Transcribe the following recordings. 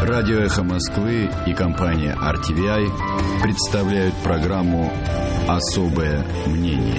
Радио «Эхо Москвы» и компания RTVI представляют программу «Особое мнение».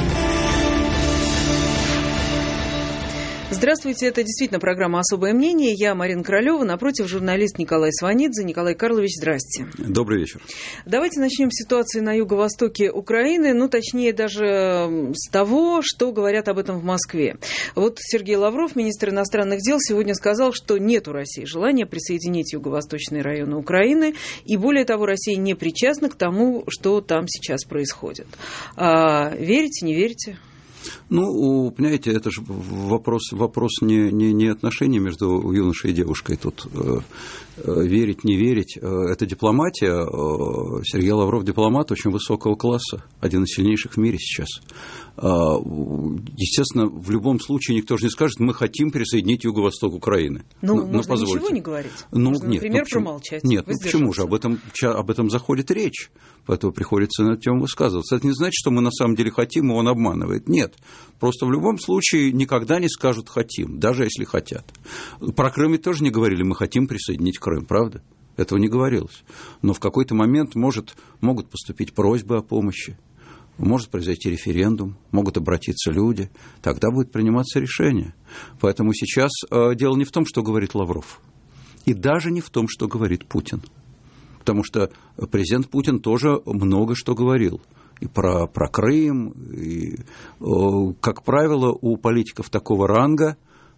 Здравствуйте, это действительно программа «Особое мнение». Я Марина Королева, напротив журналист Николай Сванидзе. Николай Карлович, здрасте. Добрый вечер. Давайте начнем с ситуации на юго-востоке Украины, точнее даже с того, что говорят об этом в Москве. Вот Сергей Лавров, министр иностранных дел, сегодня сказал, что нет у России желания присоединить юго-восточные районы Украины, и более того, Россия не причастна к тому, что там сейчас происходит. Верите, не верите? Понимаете, это же вопрос не отношений между юношей и девушкой. Тут верить, не верить – это дипломатия. Сергей Лавров – дипломат очень высокого класса, один из сильнейших в мире сейчас. Естественно, в любом случае никто же не скажет, мы хотим присоединить юго-восток Украины. Можно ничего не говорить. Можно, например, промолчать. Нет, почему же? Об этом заходит речь. Поэтому приходится на эту тему высказываться. Это не значит, что мы на самом деле хотим, и он обманывает. Нет. Просто в любом случае никогда не скажут «хотим», даже если хотят. Про Крым ведь тоже не говорили «мы хотим присоединить Крым», правда? Этого не говорилось. Но в какой-то момент могут поступить просьбы о помощи, может произойти референдум, могут обратиться люди, тогда будет приниматься решение. Поэтому сейчас дело не в том, что говорит Лавров, и даже не в том, что говорит Путин. Потому что президент Путин тоже много что говорил. И про Крым, и, как правило, у политиков такого ранга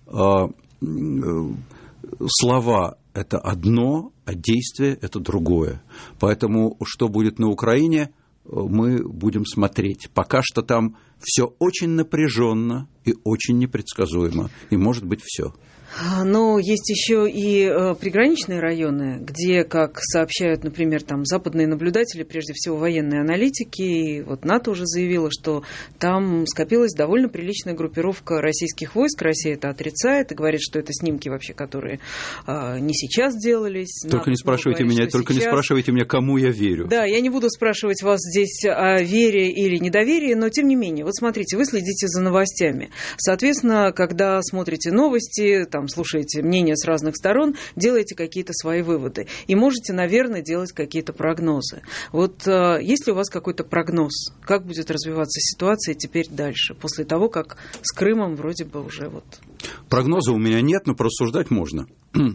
слова – это одно, а действие – это другое. Поэтому, что будет на Украине, мы будем смотреть. Пока что там все очень напряженно и очень непредсказуемо. И может быть все. Но есть еще и приграничные районы, где, как сообщают, например, там западные наблюдатели, прежде всего военные аналитики, и вот НАТО уже заявило, что там скопилась довольно приличная группировка российских войск. Россия это отрицает и говорит, что это снимки вообще, которые не сейчас делались. Только не спрашивайте меня, кому я верю. Да, я не буду спрашивать вас здесь о вере или недоверии, но тем не менее, вот смотрите, вы следите за новостями. Соответственно, когда смотрите новости, там, слушаете мнения с разных сторон, делаете какие-то свои выводы. И можете, наверное, делать какие-то прогнозы. Вот есть ли у вас какой-то прогноз? Как будет развиваться ситуация теперь дальше, после того, как с Крымом вроде бы уже вот... Прогноза у меня нет, но порассуждать можно.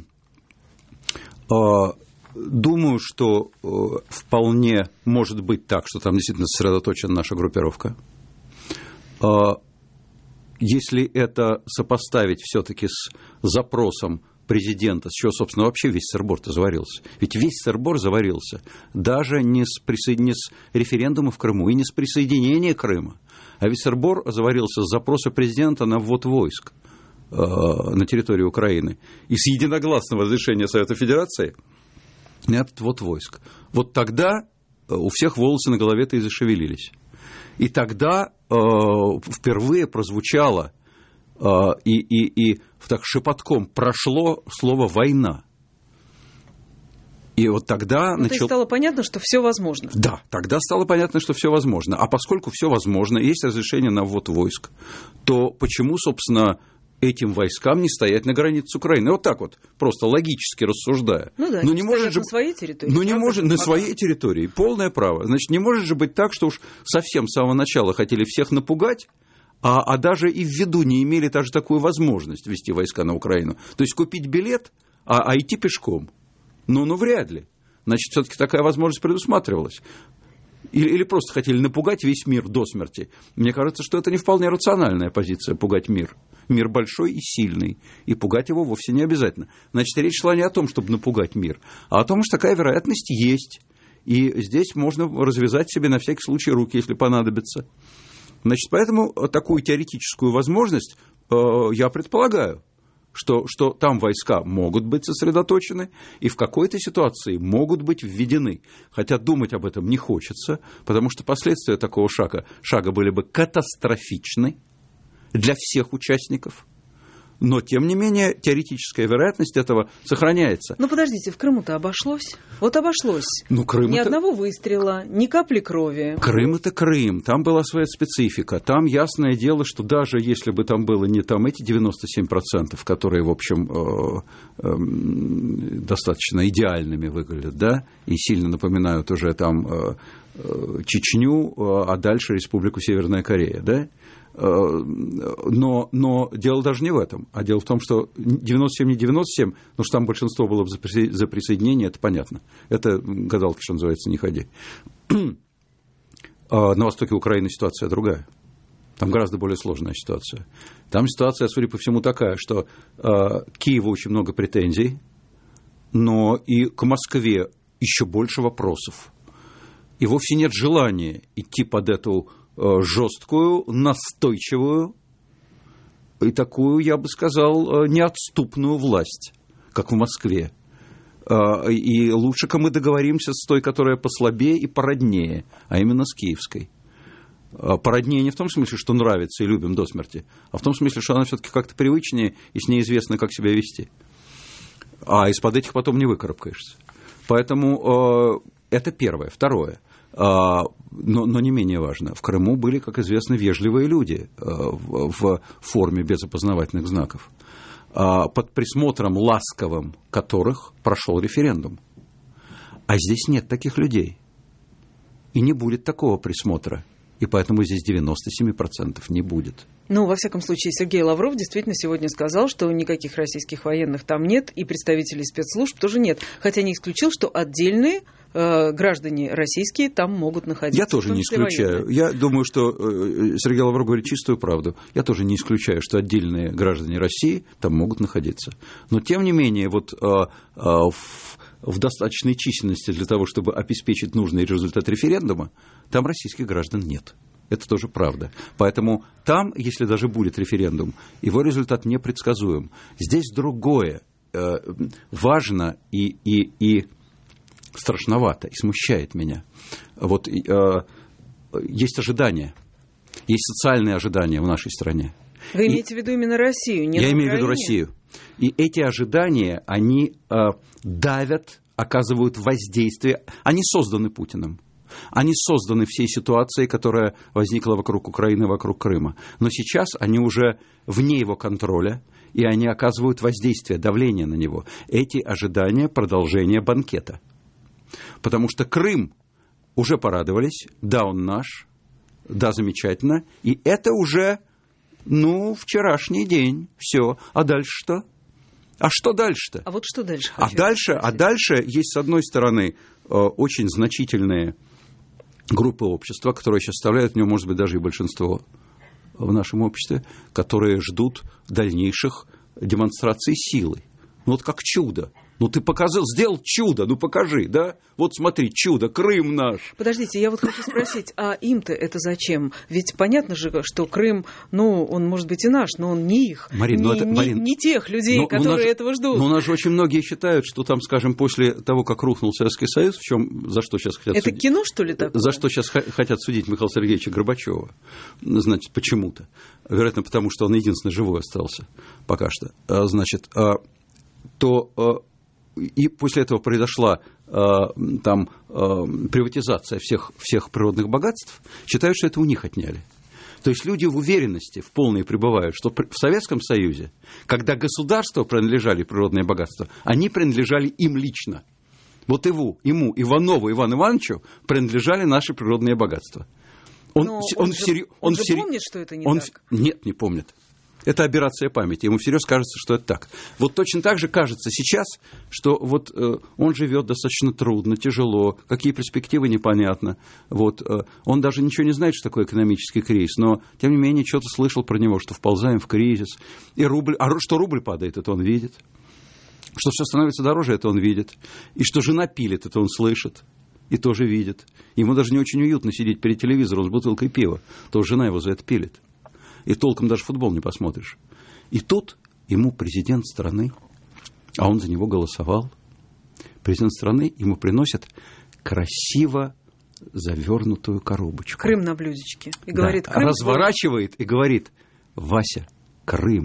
Думаю, что вполне может быть так, что там действительно сосредоточена наша группировка. Если это сопоставить все-таки с запросом президента, с чего, собственно, вообще весь сыр-бор-то заварился. Ведь весь сыр-бор заварился даже не с референдума в Крыму и не с присоединения Крыма, а весь сыр-бор заварился с запроса президента на ввод войск на территорию Украины и с единогласного разрешения Совета Федерации на этот ввод войск. Вот тогда у всех волосы на голове-то и зашевелились. И тогда впервые прозвучало и так шепотком прошло слово «война». И вот тогда... То есть стало понятно, что все возможно. Да, тогда стало понятно, что все возможно. А поскольку все возможно, есть разрешение на ввод войск, то почему, собственно, этим войскам не стоять на границе с Украиной? Вот так вот, просто логически рассуждая. Не может же... на своей территории. На своей территории, полное право. Значит, не может же быть так, что уж совсем с самого начала хотели всех напугать, а даже и в виду не имели даже такую возможность ввести войска на Украину. То есть купить билет, а идти пешком. Вряд ли. Значит, все-таки такая возможность предусматривалась. Или просто хотели напугать весь мир до смерти. Мне кажется, что это не вполне рациональная позиция – пугать мир. Мир большой и сильный, и пугать его вовсе не обязательно. Значит, речь шла не о том, чтобы напугать мир, а о том, что такая вероятность есть. И здесь можно развязать себе на всякий случай руки, если понадобится. Значит, поэтому такую теоретическую возможность я предполагаю. Что там войска могут быть сосредоточены и в какой-то ситуации могут быть введены. Хотя думать об этом не хочется, потому что последствия такого шага были бы катастрофичны для всех участников. Но, тем не менее, теоретическая вероятность этого сохраняется. Но подождите, в Крыму-то обошлось? Вот обошлось. Ну, Крым ни это... одного выстрела, ни капли крови. Крым – это Крым. Там была своя специфика. Там ясное дело, что даже если бы там было не там эти 97%, которые, в общем, достаточно идеальными выглядят, да, и сильно напоминают уже там Чечню, а дальше Республику Северная Корея, да, но дело даже не в этом, а дело в том, что 97 не 97, потому что там большинство было за присоединение, это понятно. Это гадалки, что называется, не ходи. На востоке Украины ситуация другая. Там гораздо более сложная ситуация. Там ситуация, судя по всему, такая, что к Киеву очень много претензий, но и к Москве еще больше вопросов. И вовсе нет желания идти под эту жесткую, настойчивую и такую, я бы сказал, неотступную власть, как в Москве. И лучше-ка мы договоримся с той, которая послабее и породнее, а именно с киевской. Породнее не в том смысле, что нравится и любим до смерти, а в том смысле, что она все-таки как-то привычнее и с ней известно, как себя вести. А из-под этих потом не выкарабкаешься. Поэтому это первое. Второе. Но не менее важно. В Крыму были, как известно, вежливые люди в форме без опознавательных знаков, под присмотром ласковым которых прошел референдум. А здесь нет таких людей. И не будет такого присмотра. И поэтому здесь 97% не будет. Ну, во всяком случае, Сергей Лавров действительно сегодня сказал, что никаких российских военных там нет, и представителей спецслужб тоже нет. Хотя не исключил, что отдельные граждане российские там могут находиться. Я тоже не исключаю. Военные. Я думаю, что Сергей Лавров говорит чистую правду. Я тоже не исключаю, что отдельные граждане России там могут находиться. Но, тем не менее, вот в достаточной численности для того, чтобы обеспечить нужный результат референдума, там российских граждан нет. Это тоже правда. Поэтому там, если даже будет референдум, его результат непредсказуем. Здесь другое важно и страшновато, и смущает меня. Вот есть ожидания, есть социальные ожидания в нашей стране. Вы имеете в виду именно Россию, не Я имею в виду Россию. И эти ожидания, они давят, оказывают воздействие. Они созданы Путиным. Они созданы всей ситуацией, которая возникла вокруг Украины, вокруг Крыма. Но сейчас они уже вне его контроля, и они оказывают воздействие, давление на него. Эти ожидания – продолжение банкета. Потому что Крым уже порадовались, да, он наш, да, замечательно, и это уже, вчерашний день, все. А дальше что? А что дальше-то? А вот что дальше? А дальше есть, с одной стороны, очень значительные группы общества, которые сейчас составляют в нем, может быть, даже и большинство в нашем обществе, которые ждут дальнейших демонстраций силы. Вот как чудо. Ты показал, сделал чудо, покажи, да? Вот смотри, чудо, Крым наш. Подождите, я вот хочу спросить, а им-то это зачем? Ведь понятно же, что Крым, он может быть и наш, но он не их. Марин, не тех людей, которые этого ждут. Но у нас же очень многие считают, что там, скажем, после того, как рухнул Советский Союз, за что сейчас хотят это судить? кино, что ли, такое? За что сейчас хотят судить Михаила Сергеевича Горбачева? Значит, почему-то. Вероятно, потому что он единственный живой остался пока что. Значит, и после этого произошла приватизация всех природных богатств, считают, что это у них отняли. То есть люди в уверенности, в полной пребывают, что в Советском Союзе, когда государству принадлежали природные богатства, они принадлежали им лично. Вот ему, Иванову Ивану Ивановичу, принадлежали наши природные богатства. Он помнит, что это не так? Нет, не помнит. Это аберрация памяти. Ему всерьез кажется, что это так. Вот точно так же кажется сейчас, что вот он живет достаточно трудно, тяжело, какие перспективы непонятно. Вот, он даже ничего не знает, что такое экономический кризис, но, тем не менее, что-то слышал про него, что вползаем в кризис. И что рубль падает, это он видит. Что все становится дороже, это он видит. И что жена пилит, это он слышит. И тоже видит. Ему даже не очень уютно сидеть перед телевизором с бутылкой пива. То жена его за это пилит. И толком даже футбол не посмотришь. И тут ему президент страны, а он за него голосовал, президент страны ему приносит красиво завернутую коробочку. Крым на блюдечке. И говорит, Крым разворачивает и говорит: Вася, Крым,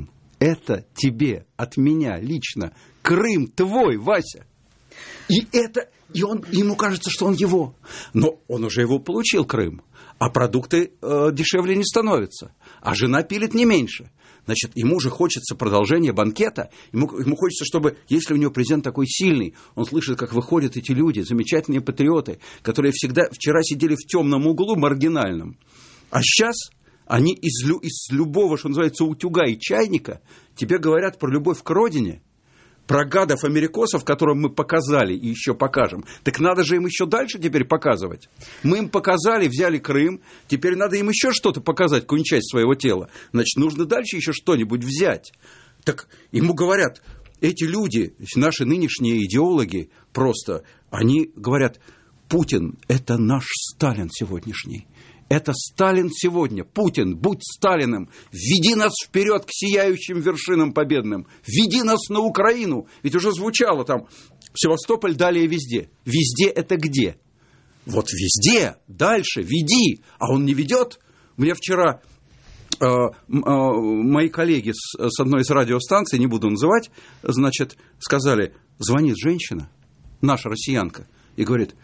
это тебе от меня лично. Крым твой, Вася. И ему кажется, что он его. Но он уже его получил, Крым. А продукты дешевле не становятся. А жена пилит не меньше. Значит, ему же хочется продолжения банкета. Ему хочется, чтобы, если у него президент такой сильный, он слышит, как выходят эти люди, замечательные патриоты, которые вчера сидели в темном углу маргинальном. А сейчас они из любого, что называется, утюга и чайника тебе говорят про любовь к родине, про гадов-америкосов, которым мы показали и еще покажем. Так надо же им еще дальше теперь показывать. Мы им показали, взяли Крым, теперь надо им еще что-то показать, какую-нибудь часть своего тела. Значит, нужно дальше еще что-нибудь взять. Так ему говорят, эти люди, наши нынешние идеологи, просто, они говорят, Путин – это наш Сталин сегодняшний. Это Сталин сегодня. Путин, будь Сталиным. Веди нас вперед к сияющим вершинам победным. Веди нас на Украину. Ведь уже звучало там Севастополь, далее везде. Везде это где? Вот везде, дальше, веди. А он не ведет. Мне вчера мои коллеги с одной из радиостанций, не буду называть, значит, сказали, звонит женщина, наша россиянка, и говорит,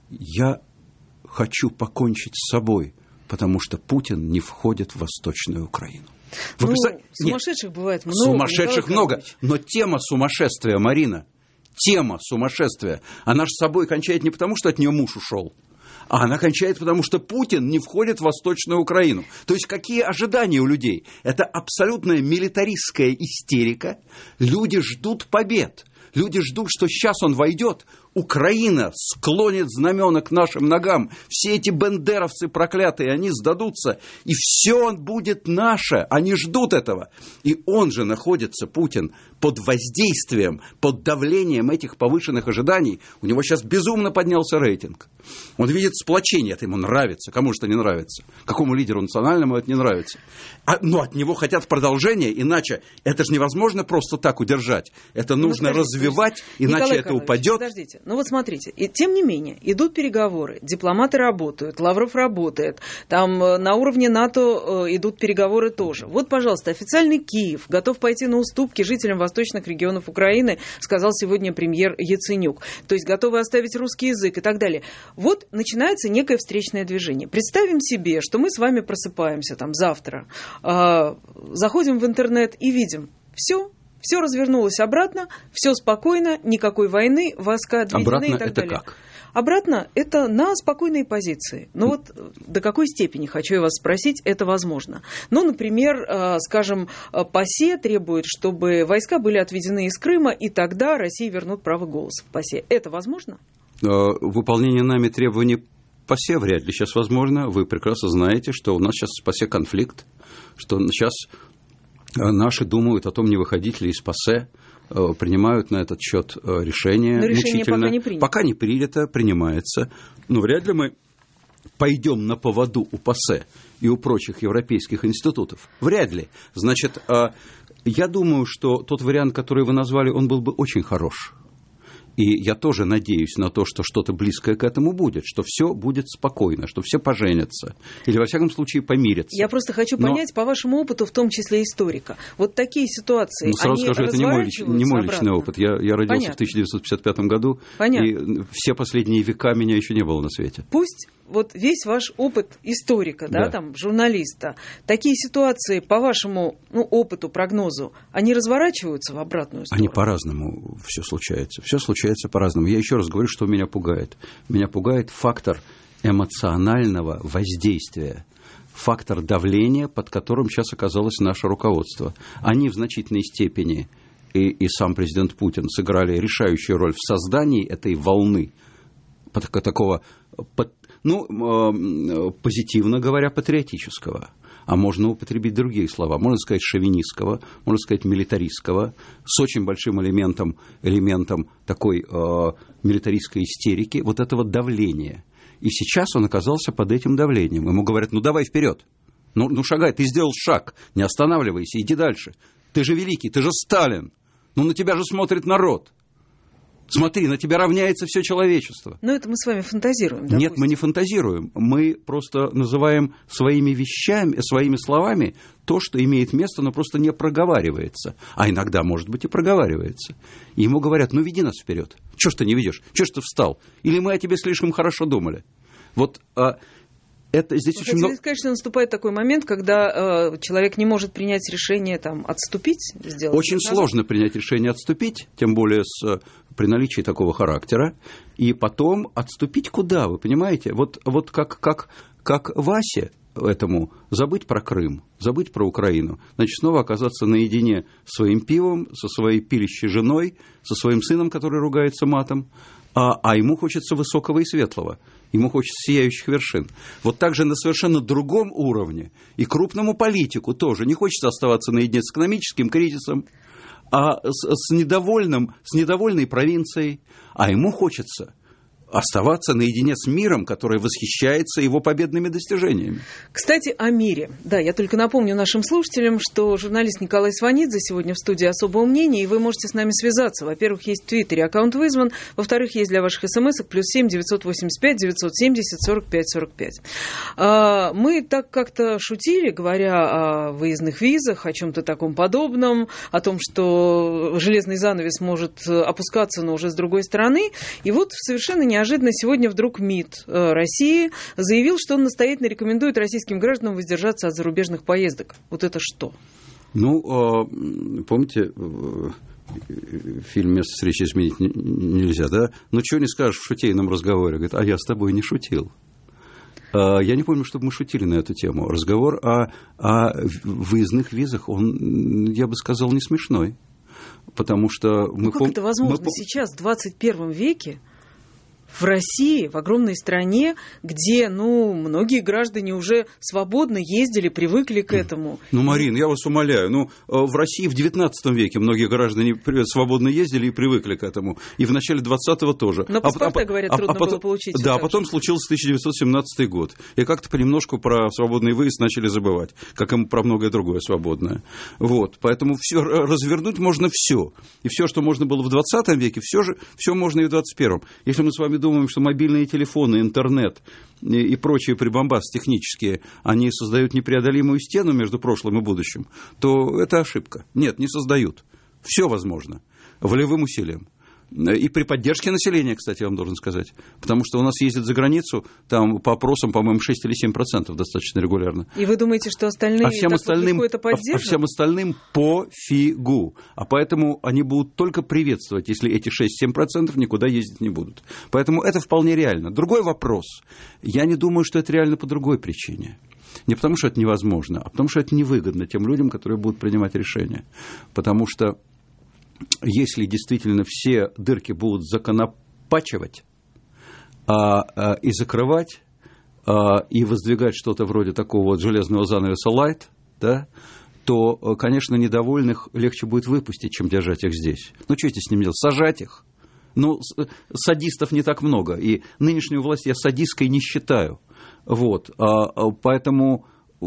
я хочу покончить с собой, потому что Путин не входит в Восточную Украину. Сумасшедших бывает много. Сумасшедших много. Но тема сумасшествия, Марина, тема сумасшествия, она же с собой кончает не потому, что от нее муж ушел, а она кончает потому, что Путин не входит в Восточную Украину. То есть какие ожидания у людей? Это абсолютная милитаристская истерика. Люди ждут побед. Люди ждут, что сейчас он войдет, Украина склонит знамена к нашим ногам, все эти бендеровцы проклятые, они сдадутся, и все будет наше, они ждут этого. И он же находится, Путин, под воздействием, под давлением этих повышенных ожиданий. У него сейчас безумно поднялся рейтинг. Он видит сплочение, это ему нравится. Кому же это не нравится? Какому лидеру национальному это не нравится? Но от него хотят продолжения, иначе это же невозможно просто так удержать. Это нужно развивать, иначе это упадет. Подождите, вот смотрите, и тем не менее идут переговоры, дипломаты работают, Лавров работает, там на уровне НАТО идут переговоры тоже. Вот, пожалуйста, официальный Киев готов пойти на уступки жителям восточных регионов Украины, сказал сегодня премьер Яценюк. То есть готовы оставить русский язык и так далее. Вот начинается некое встречное движение. Представим себе, что мы с вами просыпаемся там завтра, заходим в интернет и видим, все развернулось обратно, все спокойно, никакой войны, войска отведены обратно и так это далее. Как? Обратно это на спокойной позиции. Но вот до какой степени, хочу я вас спросить, это возможно? Ну, например, скажем, ПАСЕ требует, чтобы войска были отведены из Крыма, и тогда России вернут право голоса в ПАСЕ. Это возможно? Выполнение нами требований ПАСЕ вряд ли сейчас возможно. Вы прекрасно знаете, что у нас сейчас в ПАСЕ конфликт, что сейчас наши думают о том, не выходить ли из ПАСЕ, принимают на этот счет решение. Но решение пока не принято. Пока не принято, принимается. Но вряд ли мы пойдем на поводу у ПАСЕ и у прочих европейских институтов. Вряд ли. Значит, я думаю, что тот вариант, который вы назвали, он был бы очень хорош. И я тоже надеюсь на то, что что-то близкое к этому будет, что все будет спокойно, что все поженятся или, во всяком случае, помирятся. Я просто хочу понять, по вашему опыту, в том числе историка, вот такие ситуации, сразу они скажу, это не мой личный опыт. Я родился Понятно. в 1955 году, Понятно. И все последние века меня еще не было на свете. Пусть вот весь ваш опыт историка, да, там, журналиста, такие ситуации, по вашему опыту, прогнозу, они разворачиваются в обратную сторону? Они по-разному все случается. Все случается по-разному. Я еще раз говорю, что меня пугает. Меня пугает фактор эмоционального воздействия, фактор давления, под которым сейчас оказалось наше руководство. Они в значительной степени, и сам президент Путин, сыграли решающую роль в создании этой волны, такого, позитивно говоря, патриотического. А можно употребить другие слова. Можно сказать шовинистского, можно сказать милитаристского, с очень большим элементом такой милитаристской истерики, вот этого давления. И сейчас он оказался под этим давлением. Ему говорят, давай вперед, шагай, ты сделал шаг, не останавливайся, иди дальше. Ты же великий, ты же Сталин, на тебя же смотрит народ. Смотри, на тебя равняется все человечество. Но это мы с вами фантазируем, допустим. Нет, мы не фантазируем. Мы просто называем своими вещами, своими словами то, что имеет место, но просто не проговаривается. А иногда, может быть, и проговаривается. И ему говорят, ну, веди нас вперед. Чего ж ты не ведешь? Чего ж ты встал? Или мы о тебе слишком хорошо думали? Вот это здесь очень много... Хотите сказать, что наступает такой момент, когда человек не может принять решение там, отступить? Очень сложно принять решение отступить, тем более при наличии такого характера. И потом отступить куда, вы понимаете? Вот как Васе этому забыть про Крым, забыть про Украину, значит, снова оказаться наедине с своим пивом, со своей пилищей женой, со своим сыном, который ругается матом, а ему хочется высокого и светлого. Ему хочется сияющих вершин. Вот так же на совершенно другом уровне и крупному политику тоже не хочется оставаться наедине с экономическим кризисом, а с недовольной провинцией, а ему хочется оставаться наедине с миром, который восхищается его победными достижениями. Кстати, о мире. Да, я только напомню нашим слушателям, что журналист Николай Сванидзе сегодня в студии «Особого мнения», и вы можете с нами связаться. Во-первых, есть в Твиттере аккаунт вызван, во-вторых, есть для ваших смс-ок +7 985 970 45 45. Мы так как-то шутили, говоря о выездных визах, о чем-то таком подобном, о том, что железный занавес может опускаться, но уже с другой стороны. И вот совершенно неожиданно сегодня вдруг МИД России заявил, что он настоятельно рекомендует российским гражданам воздержаться от зарубежных поездок. Вот это что? Ну, помните, фильм «Место встречи изменить нельзя», да? Ну, чего не скажешь в шутейном разговоре? Говорит, а я с тобой не шутил. Я не помню, чтобы мы шутили на эту тему. Разговор о выездных визах, он, я бы сказал, не смешной. Потому что мы как это возможно сейчас, в 21 веке, в России, в огромной стране, где, многие граждане уже свободно ездили, привыкли к этому. Марин, я вас умоляю, в России в 19 веке многие граждане свободно ездили и привыкли к этому. И в начале 20-го тоже. Но паспорта, говорят, трудно было получить. Да, потом случился 1917 год. И как-то понемножку про свободный выезд начали забывать, как и про многое другое свободное. Вот, поэтому все развернуть можно все. И все, что можно было в 20 веке, все можно и в 21-м. Если мы с вами думаем, что мобильные телефоны, интернет и прочие прибамбасы технические, они создают непреодолимую стену между прошлым и будущим, то это ошибка. Нет, не создают. Все возможно. Волевым усилием. И при поддержке населения, кстати, я вам должен сказать. Потому что у нас ездят за границу, там по опросам, по-моему, 6 или 7% достаточно регулярно. И вы думаете, что остальные легко это поддержат? А всем остальным пофигу. А поэтому они будут только приветствовать, если эти 6-7% никуда ездить не будут. Поэтому это вполне реально. Другой вопрос. Я не думаю, что это реально по другой причине. Не потому, что это невозможно, а потому, что это невыгодно тем людям, которые будут принимать решения. Потому что если действительно все дырки будут законопачивать и закрывать, и воздвигать что-то вроде такого вот железного занавеса лайт, да, то, конечно, недовольных легче будет выпустить, чем держать их здесь. Ну, что здесь с ними делать? Сажать их? Ну, садистов не так много, и нынешнюю власть я садистской не считаю. Вот, поэтому...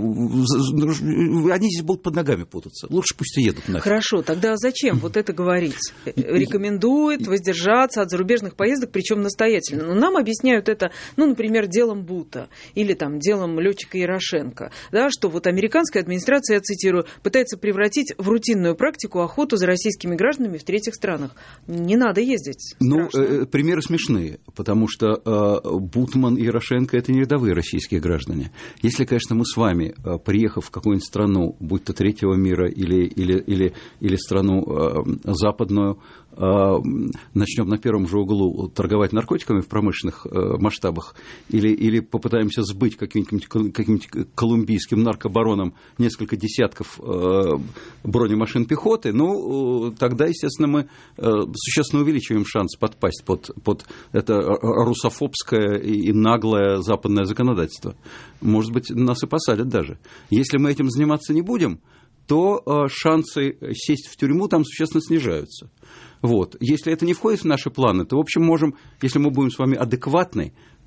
Они здесь будут под ногами путаться. Лучше пусть и едут нафиг. Хорошо, тогда зачем вот это говорить? Рекомендует воздержаться от зарубежных поездок, причем настоятельно. Но нам объясняют это, например, делом Бута или там делом летчика Ярошенко, да, что вот американская администрация, я цитирую, пытается превратить в рутинную практику охоту за российскими гражданами в третьих странах. Не надо ездить. Страшно. Примеры смешные, потому что Бутман и Ярошенко – это не рядовые российские граждане. Если, конечно, мы с вами, приехав в какую-нибудь страну, будь то третьего мира или страну западную, начнем на первом же углу торговать наркотиками в промышленных масштабах или попытаемся сбыть каким-нибудь колумбийским наркобаронам несколько десятков бронемашин пехоты, тогда, естественно, мы существенно увеличиваем шанс подпасть под это русофобское и наглое западное законодательство. Может быть, нас и посадят даже. Если мы этим заниматься не будем, то шансы сесть в тюрьму там существенно снижаются. Вот. Если это не входит в наши планы, то, в общем, можем, если мы будем с вами адекватны,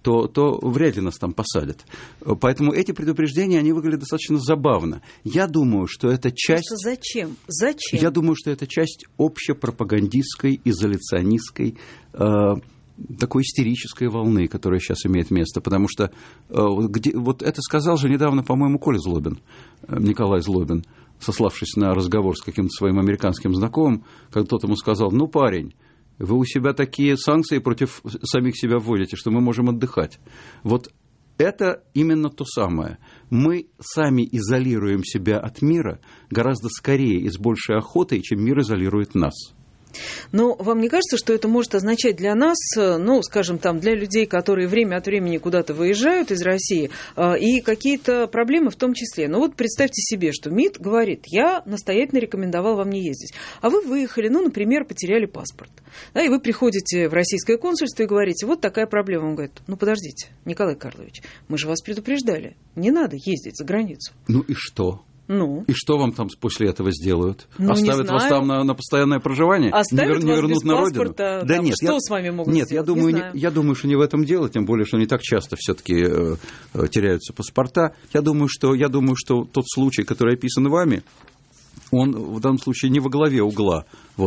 то вряд ли нас там посадят. Поэтому эти предупреждения, они выглядят достаточно забавно. Я думаю, что это часть... Зачем? Я думаю, что это часть общепропагандистской, изоляционистской, такой истерической волны, которая сейчас имеет место. Потому что вот это сказал же недавно, по-моему, Коля Злобин, Николай Злобин, сославшись на разговор с каким-то своим американским знакомым, когда тот ему сказал: ну, парень, вы у себя такие санкции против самих себя вводите, что мы можем отдыхать. Вот это именно то самое. Мы сами изолируем себя от мира гораздо скорее и с большей охотой, чем мир изолирует нас. Но вам не кажется, что это может означать для нас, ну, скажем, там, для людей, которые время от времени куда-то выезжают из России, и какие-то проблемы в том числе? Ну, вот представьте себе, что МИД говорит: я настоятельно рекомендовал вам не ездить. А вы выехали, ну, например, потеряли паспорт. Да, и вы приходите в российское консульство и говорите: вот такая проблема. Он говорит: ну, подождите, Николай Карлович, мы же вас предупреждали, не надо ездить за границу. Ну и что? Ну. И что вам там после этого сделают? Ну, оставят вас там на постоянное проживание? Оставят не вернут вас без на паспорта? родину? Да нет, что с вами могут нет, сделать? Я думаю, что не в этом дело, тем более, что не так часто все-таки теряются паспорта. Я думаю, что тот случай, который описан вами, он в данном случае не во главе угла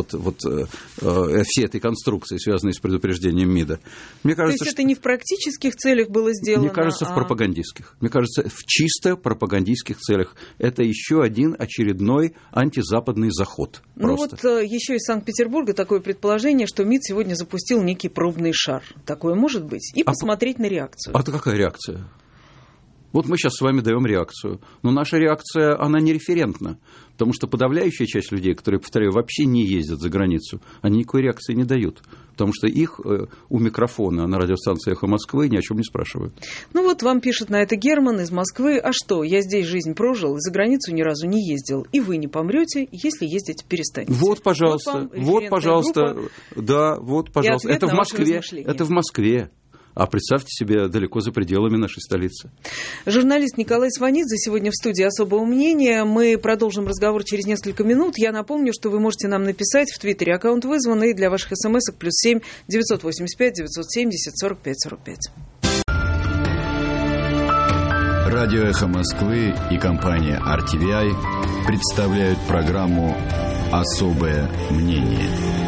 всей этой конструкции, связанной с предупреждением МИДа. Мне кажется, то есть это не в практических целях было сделано? Мне кажется, в пропагандистских. Мне кажется, в чисто пропагандистских целях. Это еще один очередной антизападный заход. Ну вот еще из Санкт-Петербурга такое предположение, что МИД сегодня запустил некий пробный шар. Такое может быть? И посмотреть на реакцию. А то какая реакция? Вот мы сейчас с вами даем реакцию. Но наша реакция, она не референтна. Потому что подавляющая часть людей, которые, повторяю, вообще не ездят за границу, они никакой реакции не дают. Потому что их у микрофона на радиостанции «Эхо Москвы» ни о чем не спрашивают. Ну вот вам пишет на это Герман из Москвы: а что, я здесь жизнь прожил и за границу ни разу не ездил. И вы не помрете, если ездить перестанете. Вот, пожалуйста. Вот, пожалуйста. Да, вот, пожалуйста. Это в Москве. Это в Москве. А представьте себе, далеко за пределами нашей столицы. Журналист Николай Сванидзе сегодня в студии «Особого мнения». Мы продолжим разговор через несколько минут. Я напомню, что вы можете нам написать в Твиттере. Аккаунт вызван, и для ваших смс-ок +7 985 970 45 45. Радио «Эхо Москвы» и компания RTVI представляют программу «Особое мнение».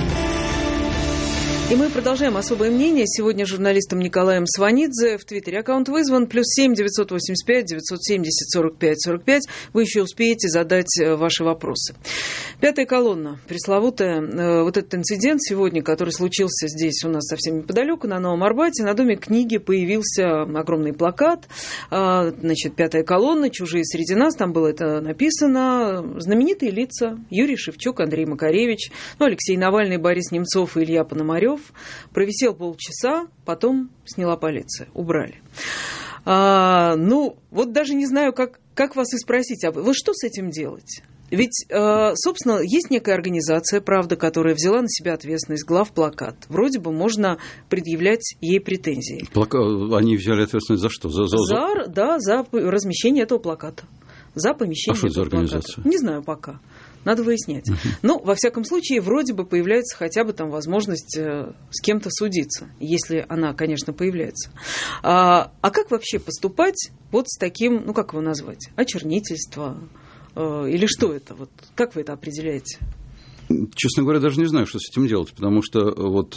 И мы продолжаем «Особое мнение». Сегодня журналистом Николаем Сванидзе. В Твиттере аккаунт вызван. +7 985 970 45 45. Вы еще успеете задать ваши вопросы. Пятая колонна. Пресловутая. Вот этот инцидент сегодня, который случился здесь у нас совсем неподалеку, на Новом Арбате. На Доме книги появился огромный плакат. Значит, пятая колонна. Чужие среди нас. Там было это написано. Знаменитые лица. Юрий Шевчук, Андрей Макаревич, Алексей Навальный, Борис Немцов и Илья Пономарев. Провисел полчаса, потом сняла полиция, убрали. Ну, вот даже не знаю, как вас и спросить, а вы что с этим делать? Ведь, собственно, есть некая организация, правда, которая взяла на себя ответственность, главплакат. Вроде бы можно предъявлять ей претензии. Они взяли ответственность за что? За размещение этого плаката. За помещение этого плаката. А что это за организация? Не знаю пока. Надо выяснять. Но, во всяком случае, вроде бы появляется хотя бы там возможность с кем-то судиться, если она, конечно, появляется. А как вообще поступать вот с таким, ну, как его назвать, очернительство? Или что это? Вот, как вы это определяете? Честно говоря, даже не знаю, что с этим делать, потому что вот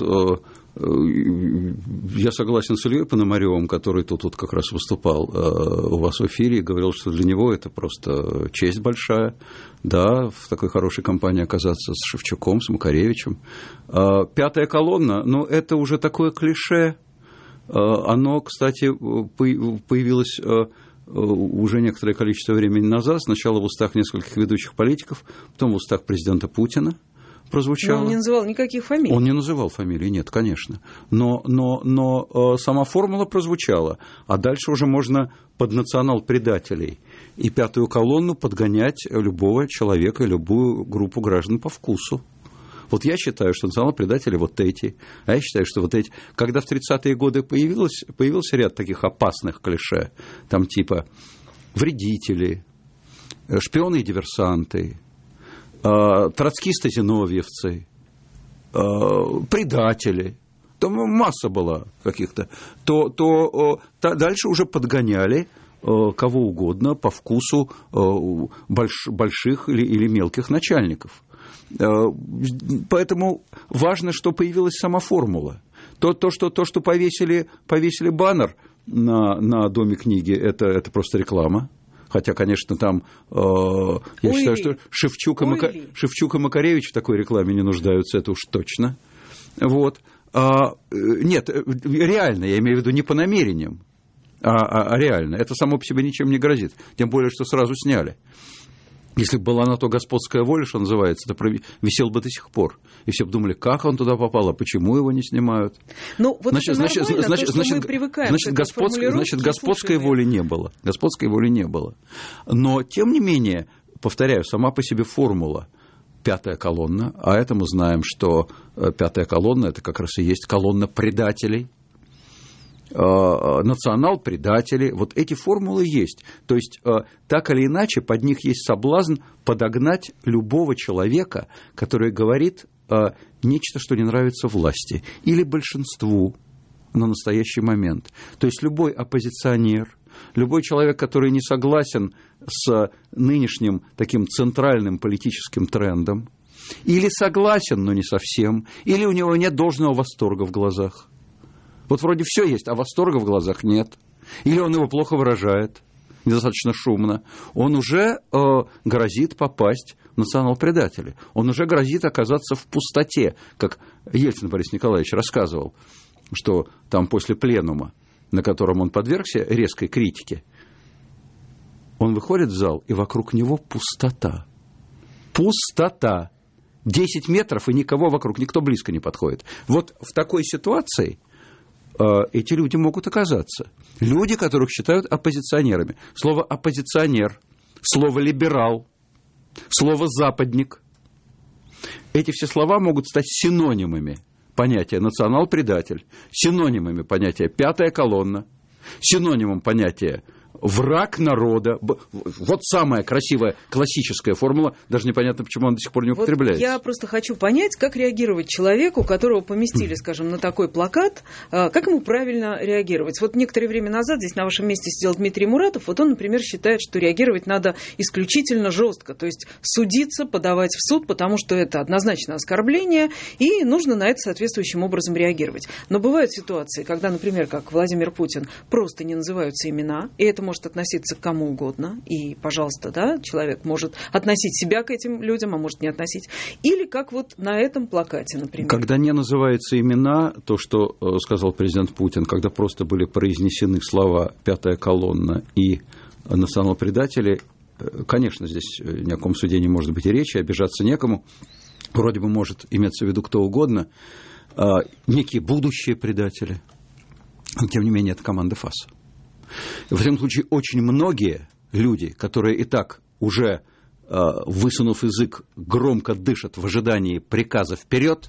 я согласен с Ильей Пономаревым, который тут как раз выступал у вас в эфире и говорил, что для него это просто честь большая, да, в такой хорошей компании оказаться с Шевчуком, с Макаревичем. Пятая колонна, ну, это уже такое клише. Оно, кстати, появилось уже некоторое количество времени назад, сначала в устах нескольких ведущих политиков, потом в устах президента Путина прозвучало. Но он не называл никаких фамилий. Он не называл фамилий, нет, конечно. Но сама формула прозвучала, а дальше уже можно под национал-предателей и пятую колонну подгонять любого человека и любую группу граждан по вкусу. Вот я считаю, что национал-предатели вот эти, а я считаю, что вот эти. Когда в 30-е годы появился ряд таких опасных клише, там типа вредители, шпионы и диверсанты, троцкисты-зиновьевцы, предатели, там масса была каких-то, то дальше уже подгоняли кого угодно по вкусу больших или мелких начальников. Поэтому важно, что появилась сама формула. То, что повесили баннер на Доме книги, это просто реклама. Хотя, конечно, там, я считаю, что Шевчук и Макаревич в такой рекламе не нуждаются, это уж точно. Вот. Нет, реально, я имею в виду не по намерениям, а реально. Это само по себе ничем не грозит. Тем более, что сразу сняли. Если бы была на то господская воля, что называется, то висел бы до сих пор. И все бы думали, как он туда попал, а почему его не снимают. Ну, вот значит, мы привыкаем к этой формулировке. Значит, господской воли не было. Господской воли не было. Но, тем не менее, повторяю, сама по себе формула «пятая колонна», а это мы знаем, что «пятая колонна» – это как раз и есть колонна предателей, национал-предатели, вот эти формулы есть. То есть, так или иначе, под них есть соблазн подогнать любого человека, который говорит нечто, что не нравится власти, или большинству на настоящий момент. То есть, любой оппозиционер, любой человек, который не согласен с нынешним таким центральным политическим трендом, или согласен, но не совсем, или у него нет должного восторга в глазах. Вот вроде все есть, а восторга в глазах нет. Или он его плохо выражает, недостаточно шумно. Он уже грозит попасть в национал-предатели. Он уже грозит оказаться в пустоте, как Ельцин Борис Николаевич рассказывал, что там после пленума, на котором он подвергся резкой критике, он выходит в зал, и вокруг него пустота. Пустота. 10 метров, и никого вокруг, никто близко не подходит. Вот в такой ситуации эти люди могут оказаться. Люди, которых считают оппозиционерами. Слово «оппозиционер», слово «либерал», слово «западник». Эти все слова могут стать синонимами понятия «национал-предатель», синонимами понятия «пятая колонна», синонимом понятия враг народа. Вот самая красивая классическая формула, даже непонятно, почему она до сих пор не употребляется. Вот я просто хочу понять, как реагировать человеку, которого поместили, скажем, на такой плакат, как ему правильно реагировать. Вот некоторое время назад здесь на вашем месте сидел Дмитрий Муратов, вот он, например, считает, что реагировать надо исключительно жестко, то есть судиться, подавать в суд, потому что это однозначно оскорбление, и нужно на это соответствующим образом реагировать. Но бывают ситуации, когда, например, как Владимир Путин, просто не называются имена, и это может относиться к кому угодно, и, пожалуйста, да, человек может относить себя к этим людям, а может не относить. Или как вот на этом плакате, например. Когда не называются имена, то, что сказал президент Путин, когда просто были произнесены слова «пятая колонна» и «национал-предатели», конечно, здесь ни о ком суде не может быть и речи, обижаться некому. Вроде бы может иметься в виду кто угодно, некие будущие предатели. Но, тем не менее, это команда ФАС. В этом случае очень многие люди, которые и так уже, высунув язык, громко дышат в ожидании приказа вперед,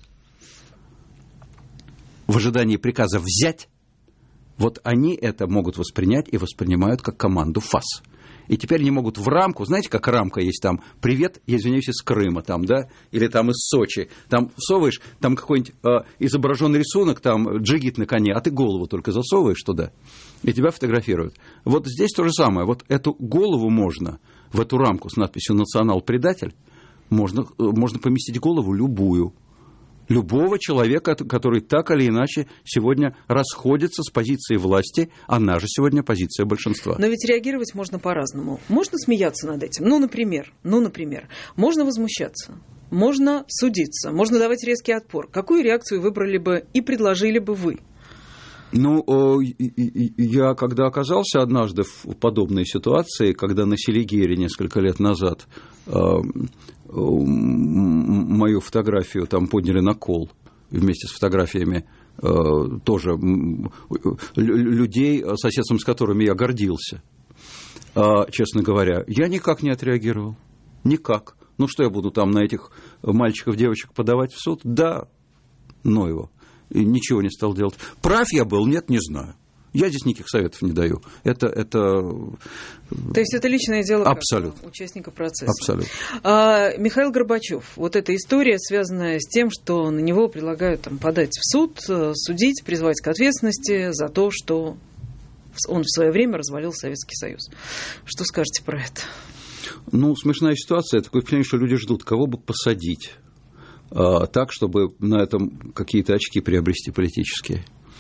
в ожидании приказа взять, вот они это могут воспринять и воспринимают как команду ФАС. И теперь они могут в рамку, знаете, как рамка есть там, привет, я извиняюсь, из Крыма, там, да, или там из Сочи, там всовываешь, там какой-нибудь изображенный рисунок, там джигит на коне, а ты голову только засовываешь туда, и тебя фотографируют. Вот здесь то же самое, вот эту голову можно в эту рамку с надписью «Национал-предатель», можно поместить голову любую. Любого человека, который так или иначе сегодня расходится с позицией власти, она же сегодня позиция большинства. Но ведь реагировать можно по-разному. Можно смеяться над этим, ну, например. Можно возмущаться, можно судиться, можно давать резкий отпор. Какую реакцию выбрали бы и предложили бы вы? Ну, я когда оказался однажды в подобной ситуации, когда на Селигере несколько лет назад мою фотографию там подняли на кол вместе с фотографиями тоже людей, соседством с которыми я гордился, честно говоря, я никак не отреагировал. Никак. Ну, что я буду там на этих мальчиков, девочек подавать в суд? Да, но его. И ничего не стал делать. Прав я был? Нет, не знаю. Я здесь никаких советов не даю. То есть это личное дело участника процесса. Абсолютно. Михаил Горбачев. Вот эта история, связанная с тем, что на него предлагают подать в суд, судить, призвать к ответственности за то, что он в свое время развалил Советский Союз. Что скажете про это? Смешная ситуация. Такое впечатление, что люди ждут, кого бы посадить так, чтобы на этом какие-то очки приобрести политические.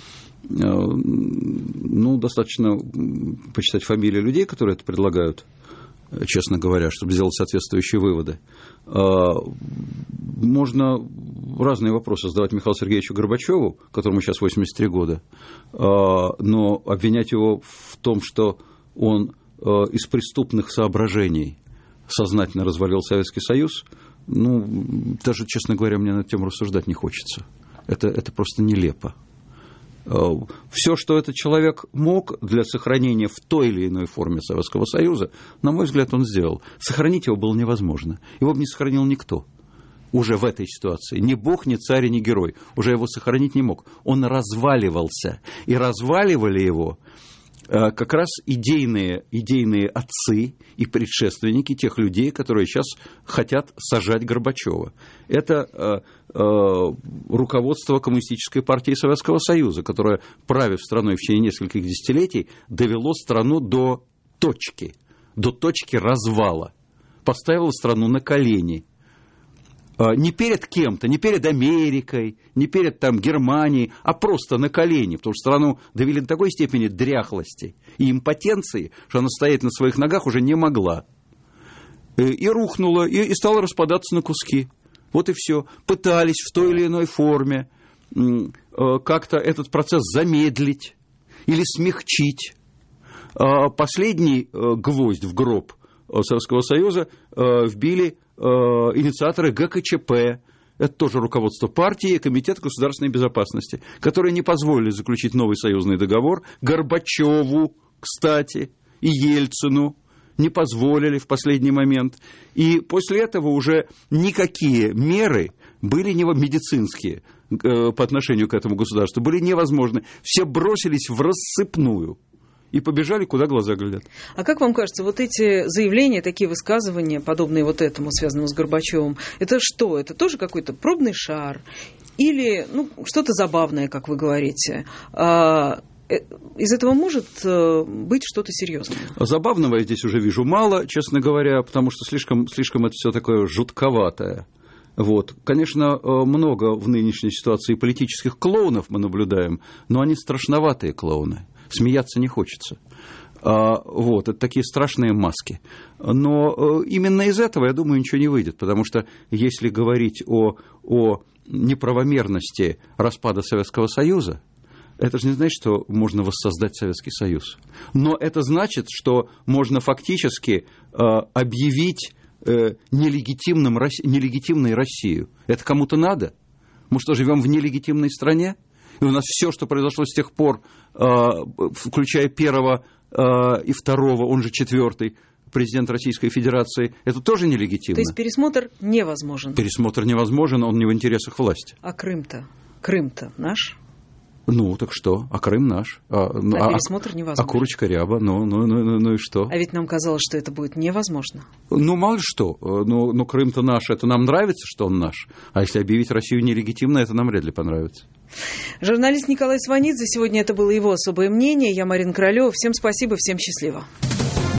Достаточно почитать фамилии людей, которые это предлагают, честно говоря, чтобы сделать соответствующие выводы. Можно разные вопросы задавать Михаилу Сергеевичу Горбачеву, которому сейчас 83 года, но обвинять его в том, что он из преступных соображений сознательно развалил Советский Союз, даже, честно говоря, мне на эту тему рассуждать не хочется. Это просто нелепо. Все, что этот человек мог для сохранения в той или иной форме Советского Союза, на мой взгляд, он сделал. Сохранить его было невозможно. Его бы не сохранил никто. Уже в этой ситуации. Ни бог, ни царь, ни герой. Уже его сохранить не мог. Он разваливался. И разваливали его как раз идейные отцы и предшественники тех людей, которые сейчас хотят сажать Горбачева. Это руководство Коммунистической партии Советского Союза, которое, правив страной в течение нескольких десятилетий, довело страну до точки развала, поставило страну на колени. Не перед кем-то, не перед Америкой, не перед Германией, а просто на колени, потому что страну довели до такой степени дряхлости и импотенции, что она стоять на своих ногах уже не могла. И рухнула, и стала распадаться на куски. Вот и все. Пытались в той или иной форме как-то этот процесс замедлить или смягчить. Последний гвоздь в гроб Советского Союза вбили инициаторы ГКЧП, это тоже руководство партии и Комитета государственной безопасности, которые не позволили заключить новый союзный договор Горбачеву, кстати, и Ельцину не позволили в последний момент. И после этого уже никакие меры были медицинские по отношению к этому государству, были невозможны. Все бросились в рассыпную. И побежали, куда глаза глядят. А как вам кажется, вот эти заявления, такие высказывания, подобные вот этому, связанному с Горбачевым, это что? Это тоже какой-то пробный шар? Или что-то забавное, как вы говорите? Из этого может быть что-то серьезное? Забавного я здесь уже вижу мало, честно говоря, потому что слишком это все такое жутковатое. Конечно, много в нынешней ситуации политических клоунов мы наблюдаем, но они страшноватые клоуны. Смеяться не хочется. Это такие страшные маски. Но именно из этого, я думаю, ничего не выйдет, потому что если говорить о неправомерности распада Советского Союза, это же не значит, что можно воссоздать Советский Союз. Но это значит, что можно фактически объявить нелегитимной Россию. Это кому-то надо? Мы что, живем в нелегитимной стране? И у нас все, что произошло с тех пор, включая первого и второго, он же четвертый, президент Российской Федерации, это тоже нелегитимно. То есть пересмотр невозможен? Пересмотр невозможен, он не в интересах власти. А Крым-то? Крым-то наш? Так что? А Крым наш. Пересмотр невозможен. А курочка ряба, ну и что? А ведь нам казалось, что это будет невозможно. Мало ли что. Но Крым-то наш, это нам нравится, что он наш. А если объявить Россию нелегитимной, это нам вряд ли понравится. Журналист Николай Сванидзе. Сегодня это было его особое мнение. Я Марина Королева. Всем спасибо, всем счастливо.